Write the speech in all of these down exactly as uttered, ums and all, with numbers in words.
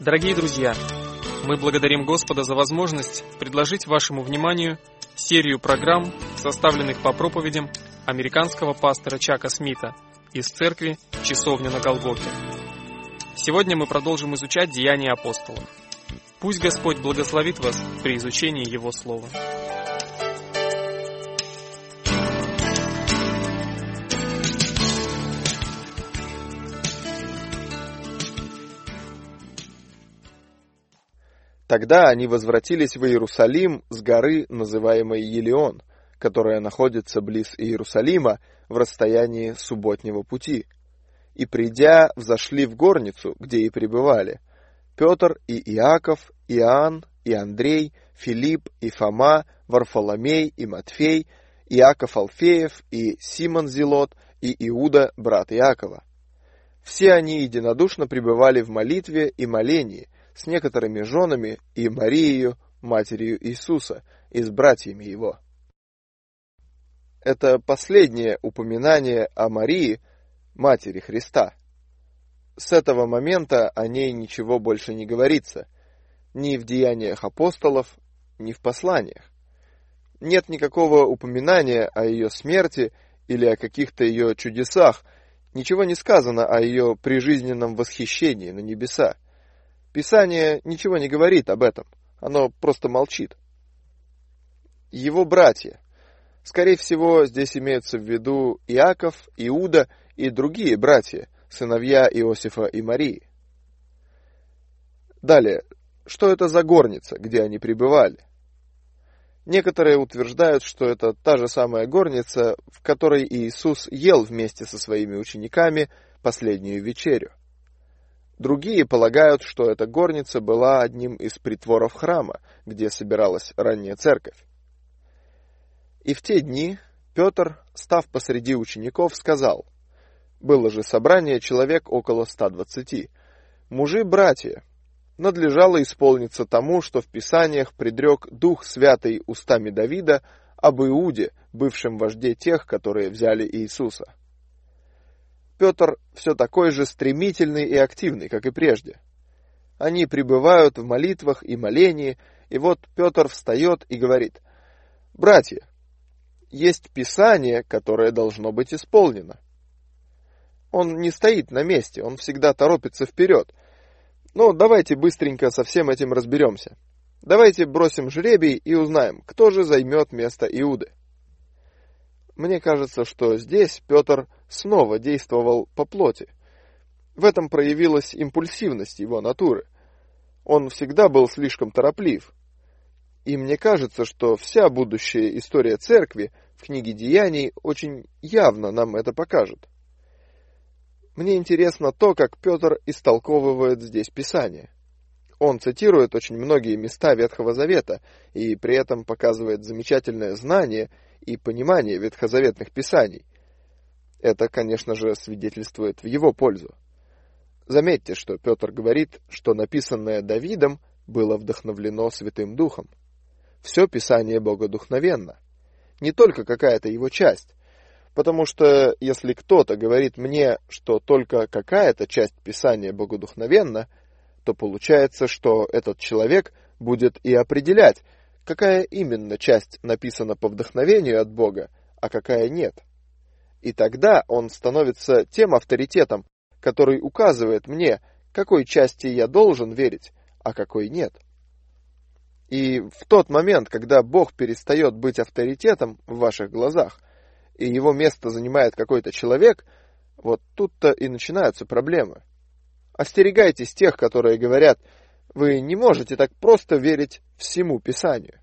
Дорогие друзья, мы благодарим Господа за возможность предложить вашему вниманию серию программ, составленных по проповедям американского пастора Чака Смита из церкви «Часовня на Голгофе». Сегодня мы продолжим изучать Деяния апостолов. Пусть Господь благословит вас при изучении Его Слова. Тогда они возвратились в Иерусалим с горы, называемой Елеон, которая находится близ Иерусалима в расстоянии субботнего пути. И, придя, взошли в горницу, где и пребывали Петр и Иаков, Иоанн и Андрей, Филипп и Фома, Варфоломей и Матфей, Иаков Алфеев и Симон Зелот и Иуда, брат Иакова. Все они единодушно пребывали в молитве и молении с некоторыми женами и Марией, матерью Иисуса, и с братьями его. Это последнее упоминание о Марии, матери Христа. С этого момента о ней ничего больше не говорится, ни в Деяниях апостолов, ни в посланиях. Нет никакого упоминания о ее смерти или о каких-то ее чудесах, ничего не сказано о ее прижизненном восхищении на небеса. Писание ничего не говорит об этом, оно просто молчит. Его братья. Скорее всего, здесь имеются в виду Иаков, Иуда и другие братья, сыновья Иосифа и Марии. Далее, что это за горница, где они пребывали? Некоторые утверждают, что это та же самая горница, в которой Иисус ел вместе со своими учениками последнюю вечерю. Другие полагают, что эта горница была одним из притворов храма, где собиралась ранняя церковь. И в те дни Петр, став посреди учеников, сказал: «Было же собрание человек около ста двадцати. Мужи-братья, надлежало исполниться тому, что в Писаниях предрек Дух Святый устами Давида об Иуде, бывшем вожде тех, которые взяли Иисуса». Петр все такой же стремительный и активный, как и прежде. Они пребывают в молитвах и молении, и вот Петр встает и говорит: «Братья, есть Писание, которое должно быть исполнено». Он не стоит на месте, он всегда торопится вперед. Но давайте быстренько со всем этим разберемся. Давайте бросим жребий и узнаем, кто же займет место Иуды. Мне кажется, что здесь Петр снова действовал по плоти. В этом проявилась импульсивность его натуры. Он всегда был слишком тороплив. И мне кажется, что вся будущая история церкви в книге Деяний очень явно нам это покажет. Мне интересно то, как Петр истолковывает здесь Писание. Он цитирует очень многие места Ветхого Завета и при этом показывает замечательное знание и понимание ветхозаветных писаний. Это, конечно же, свидетельствует в его пользу. Заметьте, что Петр говорит, что написанное Давидом было вдохновлено Святым Духом. Все Писание богодухновенно, не только какая-то его часть, потому что если кто-то говорит мне, что только какая-то часть Писания богодухновенна, то получается, что этот человек будет и определять, какая именно часть написана по вдохновению от Бога, а какая нет. И тогда он становится тем авторитетом, который указывает мне, какой части я должен верить, а какой нет. И в тот момент, когда Бог перестает быть авторитетом в ваших глазах, и его место занимает какой-то человек, вот тут-то и начинаются проблемы. Остерегайтесь тех, которые говорят: вы не можете так просто верить всему Писанию.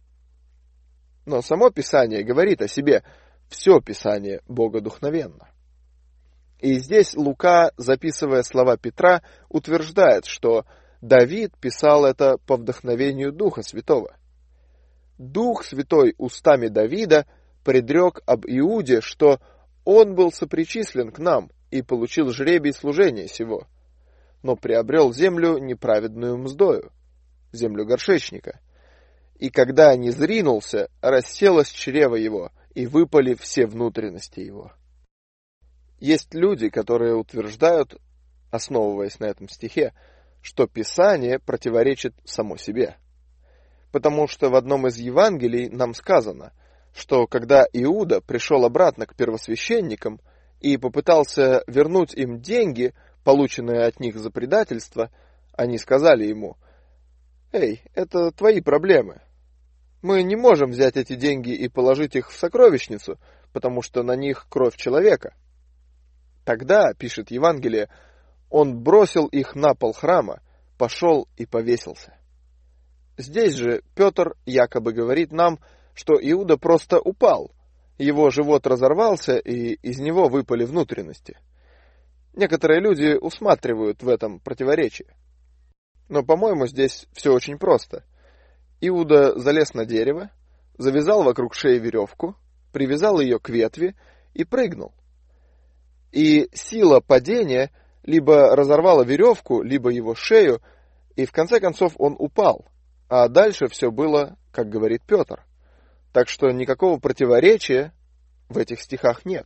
Но само Писание говорит о себе: все Писание богодухновенно. И здесь Лука, записывая слова Петра, утверждает, что Давид писал это по вдохновению Духа Святого. Дух Святой устами Давида предрек об Иуде, что он был сопричислен к нам и получил жребий служения сего, но приобрел землю неправедную мздою, землю горшечника. И когда не зринулся, расселось чрево его, и выпали все внутренности его. Есть люди, которые утверждают, основываясь на этом стихе, что Писание противоречит само себе. Потому что в одном из Евангелий нам сказано, что когда Иуда пришел обратно к первосвященникам и попытался вернуть им деньги, полученные от них за предательство, они сказали ему: «Эй, это твои проблемы. Мы не можем взять эти деньги и положить их в сокровищницу, потому что на них кровь человека». Тогда, пишет Евангелие, он бросил их на пол храма, пошел и повесился. Здесь же Петр якобы говорит нам, что Иуда просто упал, его живот разорвался, и из него выпали внутренности. Некоторые люди усматривают в этом противоречие. Но, по-моему, здесь все очень просто. Иуда залез на дерево, завязал вокруг шеи веревку, привязал ее к ветви и прыгнул. И сила падения либо разорвала веревку, либо его шею, и в конце концов он упал. А дальше все было, как говорит Петр. Так что никакого противоречия в этих стихах нет.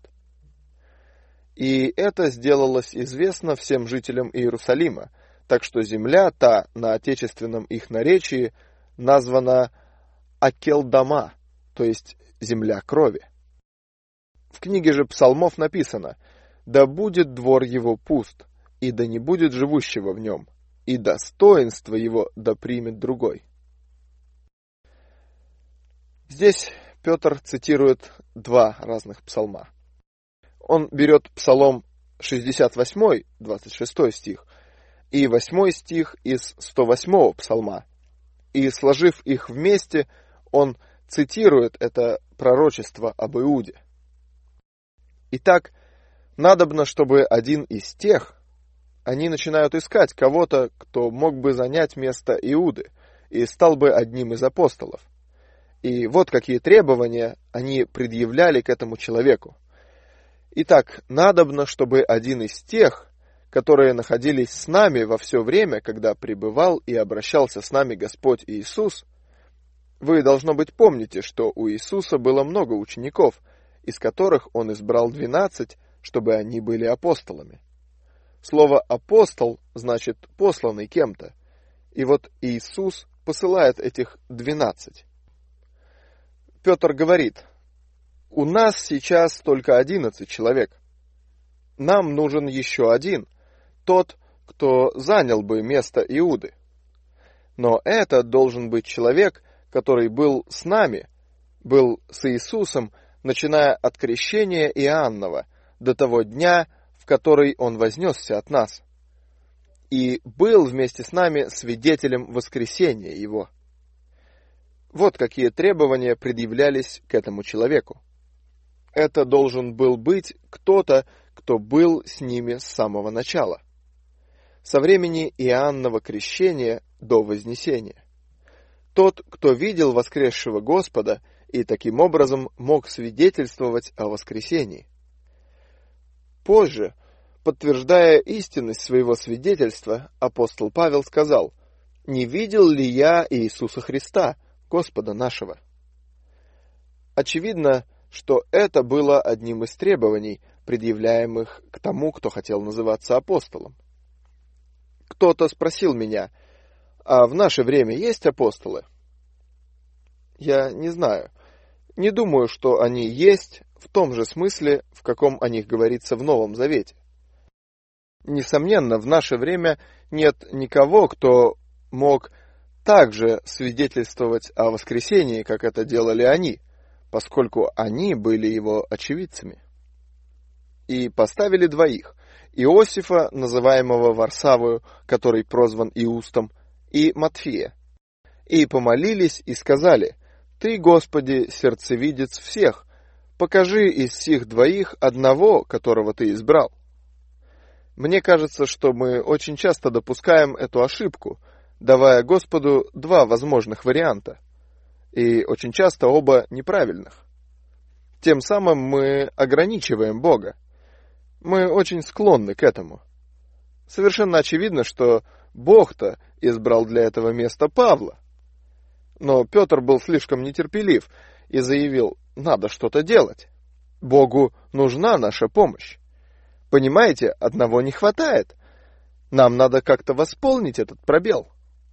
И это сделалось известно всем жителям Иерусалима, так что земля та на отечественном их наречии названа Акелдама, то есть земля крови. В книге же Псалмов написано: «Да будет двор его пуст, и да не будет живущего в нем, и достоинство его да примет другой». Здесь Петр цитирует два разных псалма. Он берет Псалом шестьдесят восемь, двадцать шесть стих, и восьмой стих из сто восьмого псалма, и, сложив их вместе, он цитирует это пророчество об Иуде. Итак, надобно, чтобы один из тех, они начинают искать кого-то, кто мог бы занять место Иуды и стал бы одним из апостолов. И вот какие требования они предъявляли к этому человеку. Итак, надобно, чтобы один из тех, которые находились с нами во все время, когда пребывал и обращался с нами Господь Иисус. Вы, должно быть, помните, что у Иисуса было много учеников, из которых Он избрал двенадцать, чтобы они были апостолами. Слово «апостол» значит «посланный кем-то». И вот Иисус посылает этих двенадцать. Петр говорит: «У нас сейчас только одиннадцать человек. Нам нужен еще один, тот, кто занял бы место Иуды. Но это должен быть человек, который был с нами, был с Иисусом, начиная от крещения Иоаннова до того дня, в который он вознесся от нас, и был вместе с нами свидетелем воскресения его». Вот какие требования предъявлялись к этому человеку. Это должен был быть кто-то, кто был с ними с самого начала, со времени Иоаннова крещения до вознесения. Тот, кто видел воскресшего Господа и таким образом мог свидетельствовать о воскресении. Позже, подтверждая истинность своего свидетельства, апостол Павел сказал: «Не видел ли я Иисуса Христа, Господа нашего?» Очевидно, что это было одним из требований, предъявляемых к тому, кто хотел называться апостолом. Кто-то спросил меня: «А в наше время есть апостолы?» Я не знаю. Не думаю, что они есть в том же смысле, в каком о них говорится в Новом Завете. Несомненно, в наше время нет никого, кто мог также свидетельствовать о воскресении, как это делали они, поскольку они были его очевидцами. И поставили двоих: Иосифа, называемого Варсавою, который прозван Иустом, и Матфея. И помолились и сказали: «Ты, Господи, сердцевидец всех, покажи из сих двоих одного, которого Ты избрал». Мне кажется, что мы очень часто допускаем эту ошибку, давая Господу два возможных варианта, и очень часто оба неправильных. Тем самым мы ограничиваем Бога. Мы очень склонны к этому. Совершенно очевидно, что Бог-то избрал для этого места Павла. Но Петр был слишком нетерпелив и заявил: «Надо что-то делать. Богу нужна наша помощь. Понимаете, одного не хватает. Нам надо как-то восполнить этот пробел.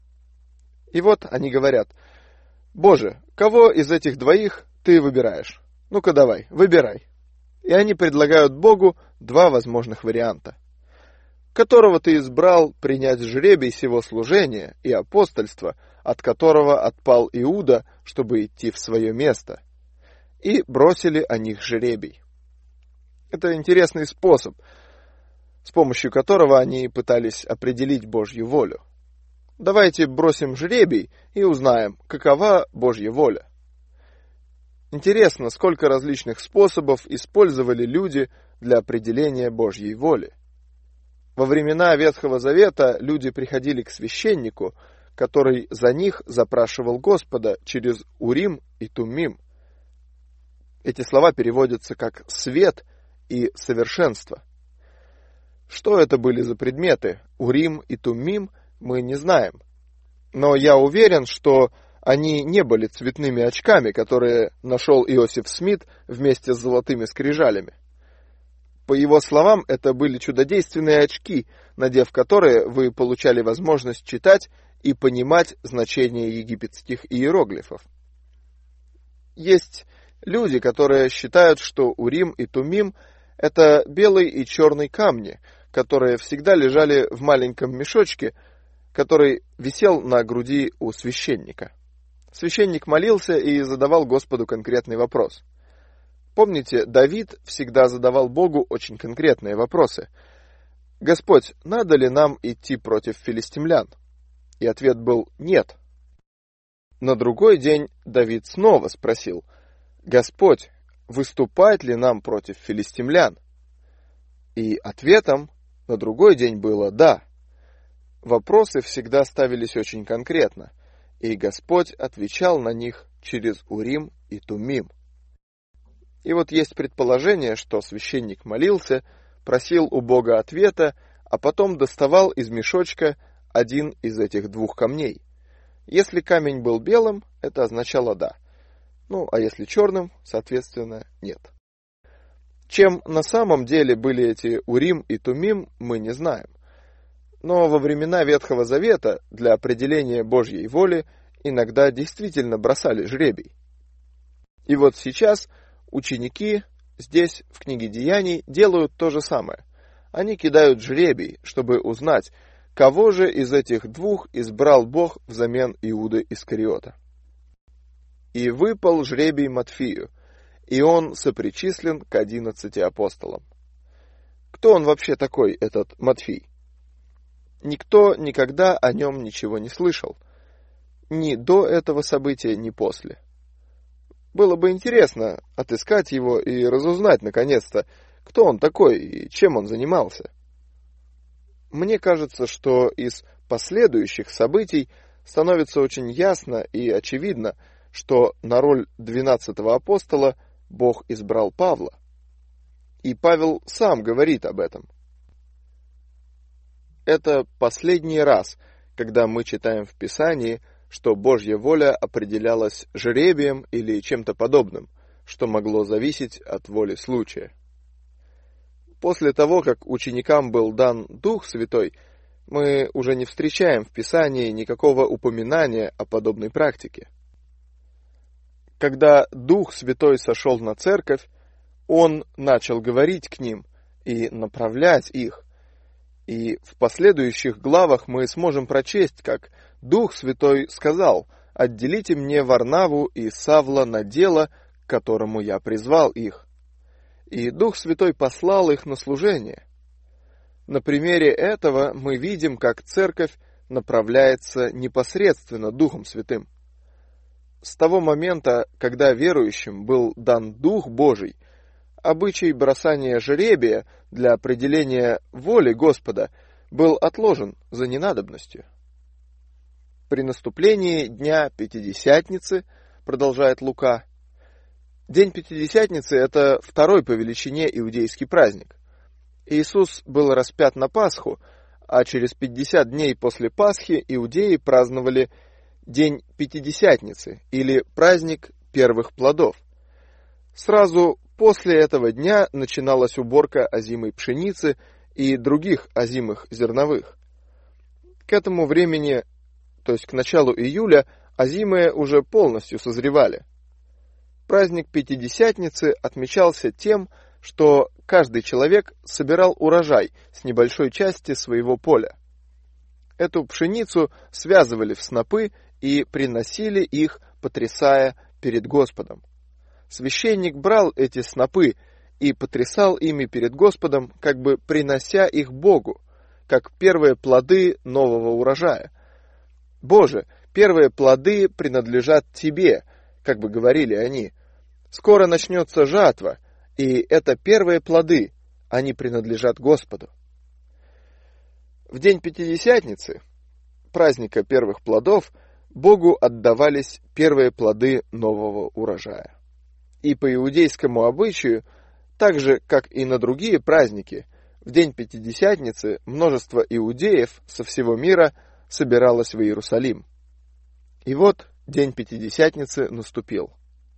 И вот они говорят: Боже, кого из этих двоих ты выбираешь? Ну-ка давай, выбирай. И они предлагают Богу два возможных варианта. Которого ты избрал принять жребий сего служения и апостольства, от которого отпал Иуда, чтобы идти в свое место. И бросили о них жребий. Это интересный способ, с помощью которого они пытались определить Божью волю. Давайте бросим жребий и узнаем, какова Божья воля. Интересно, сколько различных способов использовали люди для определения Божьей воли. Во времена Ветхого Завета люди приходили к священнику, который за них запрашивал Господа через Урим и Туммим. Эти слова переводятся как «свет» и «совершенство». Что это были за предметы, Урим и Туммим, мы не знаем. Но я уверен, что они не были цветными очками, которые нашел Иосиф Смит вместе с золотыми скрижалями. По его словам, это были чудодейственные очки, надев которые вы получали возможность читать и понимать значение египетских иероглифов. Есть люди, которые считают, что Урим и Туммим – это белый и черный камни, которые всегда лежали в маленьком мешочке, который висел на груди у священника. Священник молился и задавал Господу конкретный вопрос. Помните, Давид всегда задавал Богу очень конкретные вопросы. «Господь, надо ли нам идти против филистимлян?» И ответ был «нет». На другой день Давид снова спросил: «Господь, выступать ли нам против филистимлян?» И ответом на другой день было «да». Вопросы всегда ставились очень конкретно, и Господь отвечал на них через Урим и Туммим. И вот есть предположение, что священник молился, просил у Бога ответа, а потом доставал из мешочка один из этих двух камней. Если камень был белым, это означало «да». Ну, а если черным, соответственно, «нет». Чем на самом деле были эти Урим и Туммим, мы не знаем. Но во времена Ветхого Завета для определения Божьей воли иногда действительно бросали жребий. И вот сейчас ученики здесь, в книге Деяний, делают то же самое. Они кидают жребий, чтобы узнать, кого же из этих двух избрал Бог взамен Иуды Искариота. И выпал жребий Матфию, и он сопричислен к одиннадцати апостолам. Кто он вообще такой, этот Матфий? Никто никогда о нем ничего не слышал, ни до этого события, ни после. Было бы интересно отыскать его и разузнать, наконец-то, кто он такой и чем он занимался. Мне кажется, что из последующих событий становится очень ясно и очевидно, что на роль двенадцатого апостола Бог избрал Павла. И Павел сам говорит об этом. Это последний раз, когда мы читаем в Писании, что Божья воля определялась жребием или чем-то подобным, что могло зависеть от воли случая. После того, как ученикам был дан Дух Святой, мы уже не встречаем в Писании никакого упоминания о подобной практике. Когда Дух Святой сошел на церковь, Он начал говорить к ним и направлять их. И в последующих главах мы сможем прочесть, как Дух Святой сказал: «Отделите мне Варнаву и Савла на дело, к которому я призвал их». И Дух Святой послал их на служение. На примере этого мы видим, как церковь направляется непосредственно Духом Святым. С того момента, когда верующим был дан Дух Божий, обычай бросания жребия для определения воли Господа был отложен за ненадобностью. При наступлении Дня Пятидесятницы, продолжает Лука, День Пятидесятницы – это второй по величине иудейский праздник. Иисус был распят на Пасху, а через пятьдесят дней после Пасхи иудеи праздновали День Пятидесятницы или праздник первых плодов. Сразу после этого дня начиналась уборка озимой пшеницы и других озимых зерновых. К этому времени, то есть к началу июля, озимые уже полностью созревали. Праздник Пятидесятницы отмечался тем, что каждый человек собирал урожай с небольшой части своего поля. Эту пшеницу связывали в снопы и приносили их, потрясая перед Господом. Священник брал эти снопы и потрясал ими перед Господом, как бы принося их Богу, как первые плоды нового урожая. «Боже, первые плоды принадлежат Тебе», как бы говорили они. «Скоро начнется жатва, и это первые плоды, они принадлежат Господу». В день Пятидесятницы, праздника первых плодов, Богу отдавались первые плоды нового урожая. И по иудейскому обычаю, так же, как и на другие праздники, в день Пятидесятницы множество иудеев со всего мира собиралось в Иерусалим. И вот день Пятидесятницы наступил.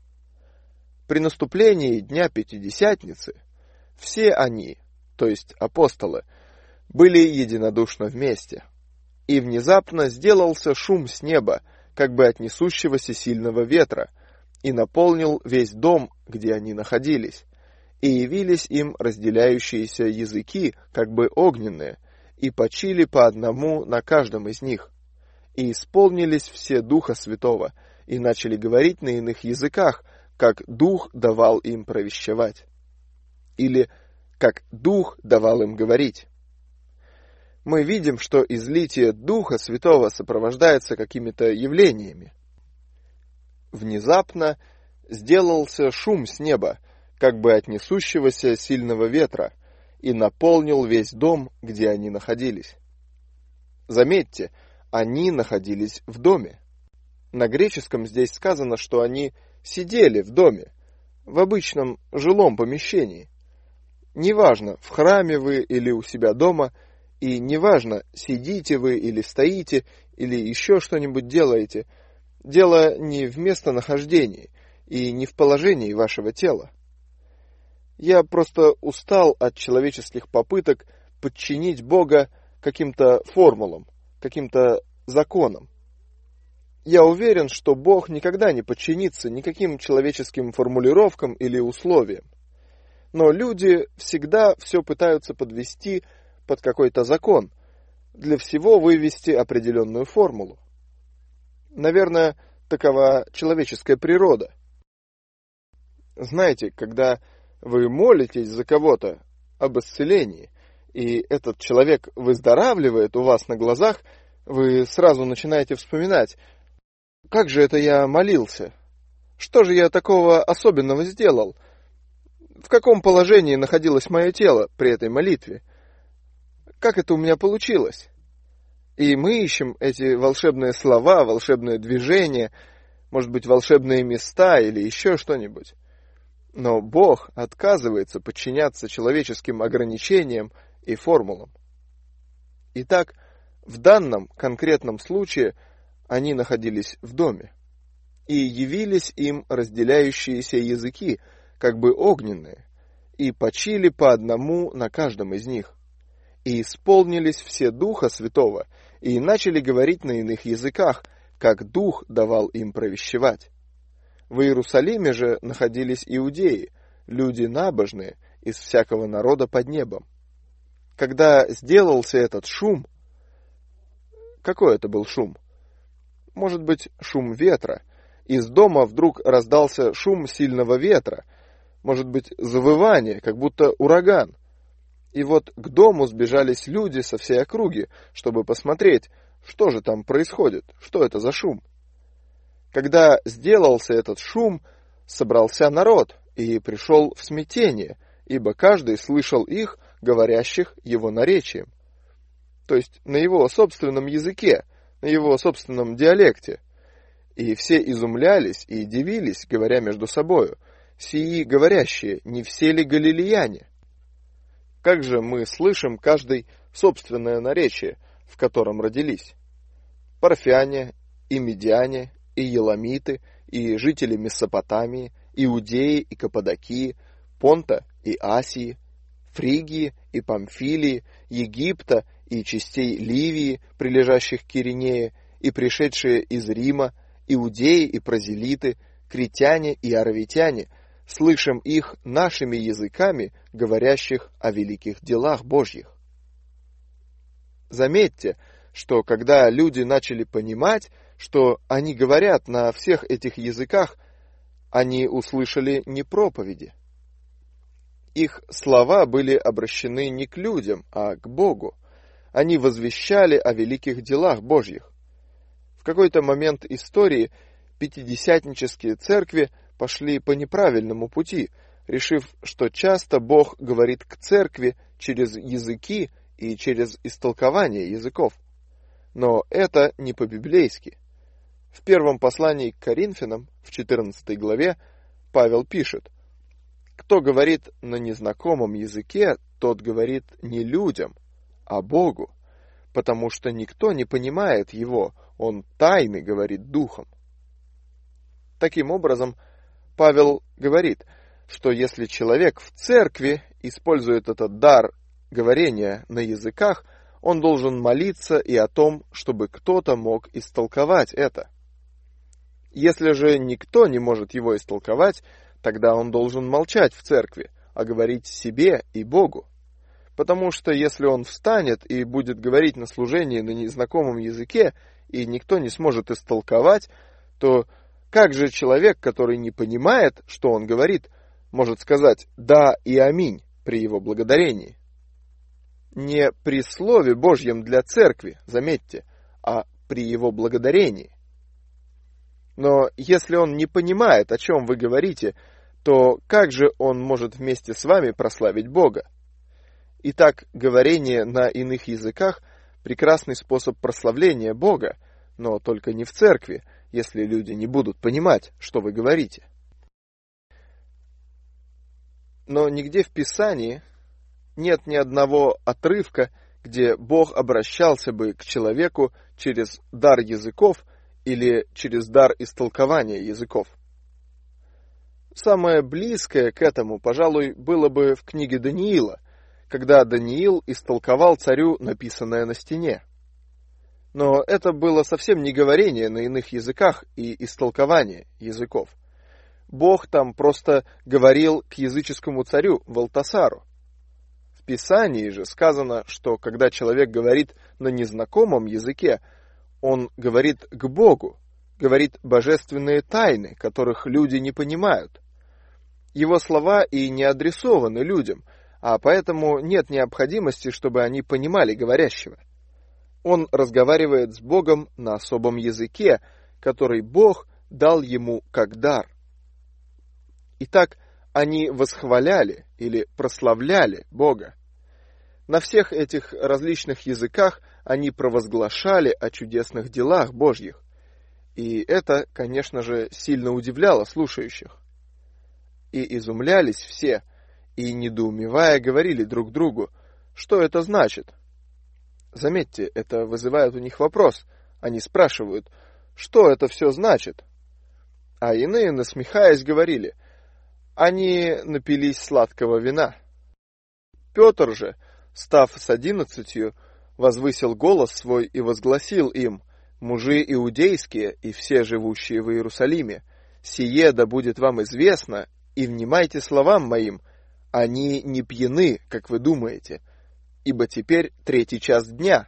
При наступлении дня Пятидесятницы все они, то есть апостолы, были единодушно вместе. И внезапно сделался шум с неба, как бы от несущегося сильного ветра, и наполнил весь дом, где они находились. И явились им разделяющиеся языки, как бы огненные, и почили по одному на каждом из них. И исполнились все Духа Святого, и начали говорить на иных языках, как Дух давал им провещевать. Или как Дух давал им говорить. Мы видим, что излитие Духа Святого сопровождается какими-то явлениями. Внезапно сделался шум с неба, как бы от несущегося сильного ветра, и наполнил весь дом, где они находились. Заметьте, они находились в доме. На греческом здесь сказано, что они сидели в доме, в обычном жилом помещении. Неважно, в храме вы или у себя дома, и неважно, сидите вы или стоите, или еще что-нибудь делаете, дело не в местонахождении и не в положении вашего тела. Я просто устал от человеческих попыток подчинить Бога каким-то формулам, каким-то законам. Я уверен, что Бог никогда не подчинится никаким человеческим формулировкам или условиям. Но люди всегда все пытаются подвести под какой-то закон, для всего вывести определенную формулу. Наверное, такова человеческая природа. Знаете, когда вы молитесь за кого-то об исцелении, и этот человек выздоравливает у вас на глазах, вы сразу начинаете вспоминать: как же это я молился? Что же я такого особенного сделал? В каком положении находилось мое тело при этой молитве? Как это у меня получилось? И мы ищем эти волшебные слова, волшебные движения, может быть, волшебные места или еще что-нибудь. Но Бог отказывается подчиняться человеческим ограничениям и формулам. Итак, в данном конкретном случае они находились в доме, и явились им разделяющиеся языки, как бы огненные, и почили по одному на каждом из них. И исполнились все Духа Святого, и начали говорить на иных языках, как Дух давал им провещевать. В Иерусалиме же находились иудеи, люди набожные, из всякого народа под небом. Когда сделался этот шум, какой это был шум? Может быть, шум ветра. Из дома вдруг раздался шум сильного ветра, может быть, завывание, как будто ураган. И вот к дому сбежались люди со всей округи, чтобы посмотреть, что же там происходит, что это за шум. Когда сделался этот шум, собрался народ и пришел в смятение, ибо каждый слышал их, говорящих его наречием, то есть на его собственном языке, на его собственном диалекте. И все изумлялись и дивились, говоря между собою: «Сии говорящие, не все ли галилеяне?» Как же мы слышим каждый собственное наречие, в котором родились? Парфяне, и медиане, и еламиты, и жители Месопотамии, Иудеи и Каппадокии, Понта и Асии, Фригии и Памфилии, Египта и частей Ливии, прилежащих к Киринее, и пришедшие из Рима, иудеи и прозелиты, критяне и аравитяне, слышим их нашими языками, говорящих о великих делах Божьих. Заметьте, что когда люди начали понимать, что они говорят на всех этих языках, они услышали не проповеди. Их слова были обращены не к людям, а к Богу. Они возвещали о великих делах Божьих. В какой-то момент истории пятидесятнические церкви пошли по неправильному пути, решив, что часто Бог говорит к церкви через языки и через истолкование языков. Но это не по-библейски. В первом послании к Коринфянам, в четырнадцатой главе, Павел пишет: «Кто говорит на незнакомом языке, тот говорит не людям, а Богу, потому что никто не понимает его, он тайны говорит духом». Таким образом, Павел говорит, что если человек в церкви использует этот дар говорения на языках, он должен молиться и о том, чтобы кто-то мог истолковать это. Если же никто не может его истолковать, тогда он должен молчать в церкви, а говорить себе и Богу. Потому что если он встанет и будет говорить на служении на незнакомом языке, и никто не сможет истолковать, то как же человек, который не понимает, что он говорит, может сказать «да» и «аминь» при его благодарении? Не при Слове Божьем для церкви, заметьте, а при его благодарении. Но если он не понимает, о чем вы говорите, то как же он может вместе с вами прославить Бога? Итак, говорение на иных языках – прекрасный способ прославления Бога, но только не в церкви, если люди не будут понимать, что вы говорите. Но нигде в Писании нет ни одного отрывка, где Бог обращался бы к человеку через дар языков или через дар истолкования языков. Самое близкое к этому, пожалуй, было бы в книге Даниила, когда Даниил истолковал царю написанное на стене. Но это было совсем не говорение на иных языках и истолкование языков. Бог там просто говорил к языческому царю Валтасару. В Писании же сказано, что когда человек говорит на незнакомом языке, он говорит к Богу, говорит божественные тайны, которых люди не понимают. Его слова и не адресованы людям, а поэтому нет необходимости, чтобы они понимали говорящего. Он разговаривает с Богом на особом языке, который Бог дал ему как дар. Итак, они восхваляли или прославляли Бога. На всех этих различных языках они провозглашали о чудесных делах Божьих. И это, конечно же, сильно удивляло слушающих. И изумлялись все, и, недоумевая, говорили друг другу, что это значит. Заметьте, это вызывает у них вопрос. Они спрашивают, что это все значит? А иные, насмехаясь, говорили, они напились сладкого вина. Петр же, став с одиннадцатью, возвысил голос свой и возгласил им: «Мужи иудейские и все живущие в Иерусалиме, сие да будет вам известно, и внимайте словам моим, они не пьяны, как вы думаете, ибо теперь третий час дня.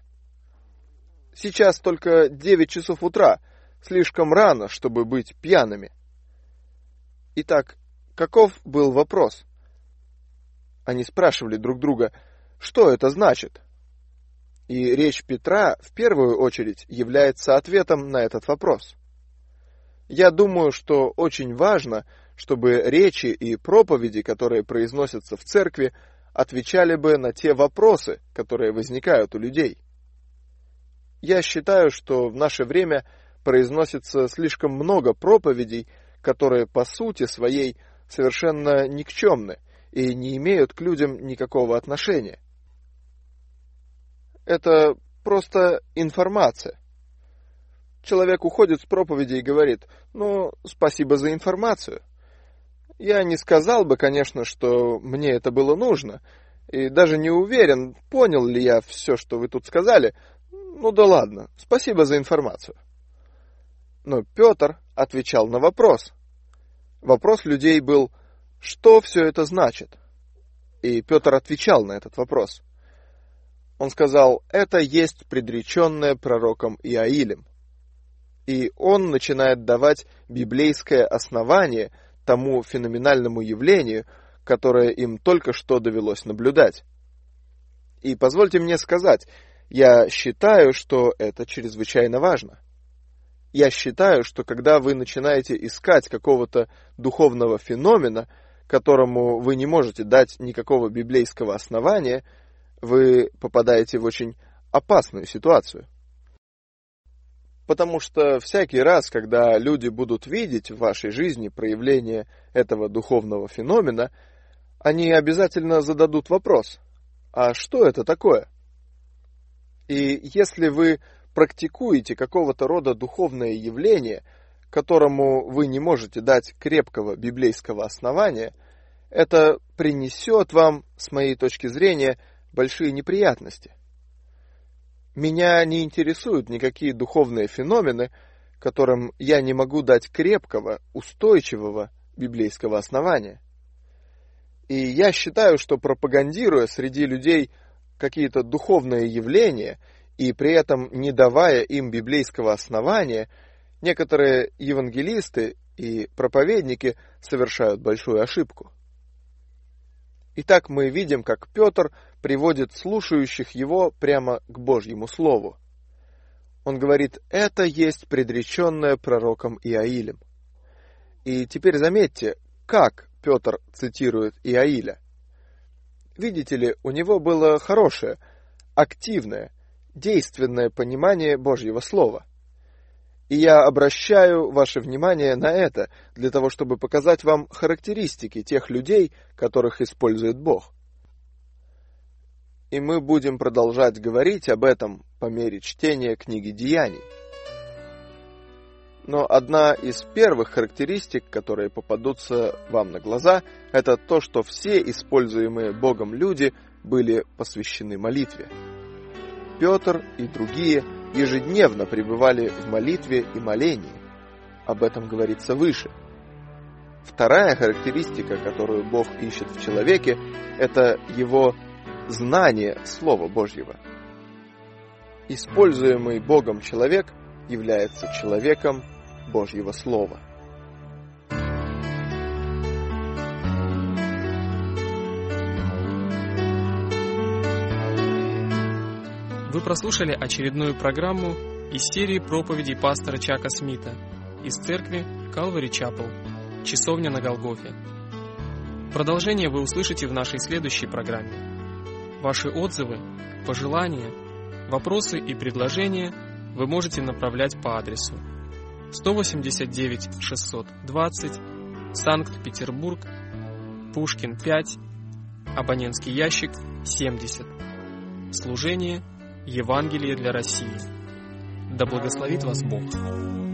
Сейчас только девять часов утра, слишком рано, чтобы быть пьяными». Итак, каков был вопрос? Они спрашивали друг друга, что это значит? И речь Петра в первую очередь является ответом на этот вопрос. Я думаю, что очень важно, чтобы речи и проповеди, которые произносятся в церкви, отвечали бы на те вопросы, которые возникают у людей. Я считаю, что в наше время произносится слишком много проповедей, которые по сути своей совершенно никчемны и не имеют к людям никакого отношения. Это просто информация. Человек уходит с проповеди и говорит: «Ну, спасибо за информацию. Я не сказал бы, конечно, что мне это было нужно. И даже не уверен, понял ли я все, что вы тут сказали. Ну да ладно, спасибо за информацию. Но Петр отвечал на вопрос. Вопрос людей был, что все это значит? И Петр отвечал на этот вопрос. Он сказал, это есть предреченное пророком Иаилем. И он начинает давать библейское основание тому феноменальному явлению, которое им только что довелось наблюдать. И позвольте мне сказать, я считаю, что это чрезвычайно важно. Я считаю, что когда вы начинаете искать какого-то духовного феномена, которому вы не можете дать никакого библейского основания, вы попадаете в очень опасную ситуацию. Потому что всякий раз, когда люди будут видеть в вашей жизни проявление этого духовного феномена, они обязательно зададут вопрос, а что это такое? И если вы практикуете какого-то рода духовное явление, которому вы не можете дать крепкого библейского основания, это принесет вам, с моей точки зрения, большие неприятности. Меня не интересуют никакие духовные феномены, которым я не могу дать крепкого, устойчивого библейского основания. И я считаю, что пропагандируя среди людей какие-то духовные явления и при этом не давая им библейского основания, некоторые евангелисты и проповедники совершают большую ошибку. Итак, мы видим, как Петр приводит слушающих его прямо к Божьему Слову. Он говорит, это есть предреченное пророком Иаилем. И теперь заметьте, как Петр цитирует Иаиля. Видите ли, у него было хорошее, активное, действенное понимание Божьего Слова. И я обращаю ваше внимание на это, для того, чтобы показать вам характеристики тех людей, которых использует Бог. И мы будем продолжать говорить об этом по мере чтения книги Деяний. Но одна из первых характеристик, которые попадутся вам на глаза, это то, что все используемые Богом люди были посвящены молитве. Петр и другие ежедневно пребывали в молитве и молении. Об этом говорится выше. Вторая характеристика, которую Бог ищет в человеке, это его знание Слова Божьего. Используемый Богом человек является человеком Божьего Слова. Вы прослушали очередную программу из серии проповедей пастора Чака Смита из церкви Calvary Chapel, Часовня на Голгофе. Продолжение вы услышите в нашей следующей программе. Ваши отзывы, пожелания, вопросы и предложения вы можете направлять по адресу сто восемьдесят девять шестьсот двадцать, Санкт-Петербург, Пушкин пять, абонентский ящик семьдесят. Служение Евангелие для России. Да благословит вас Бог.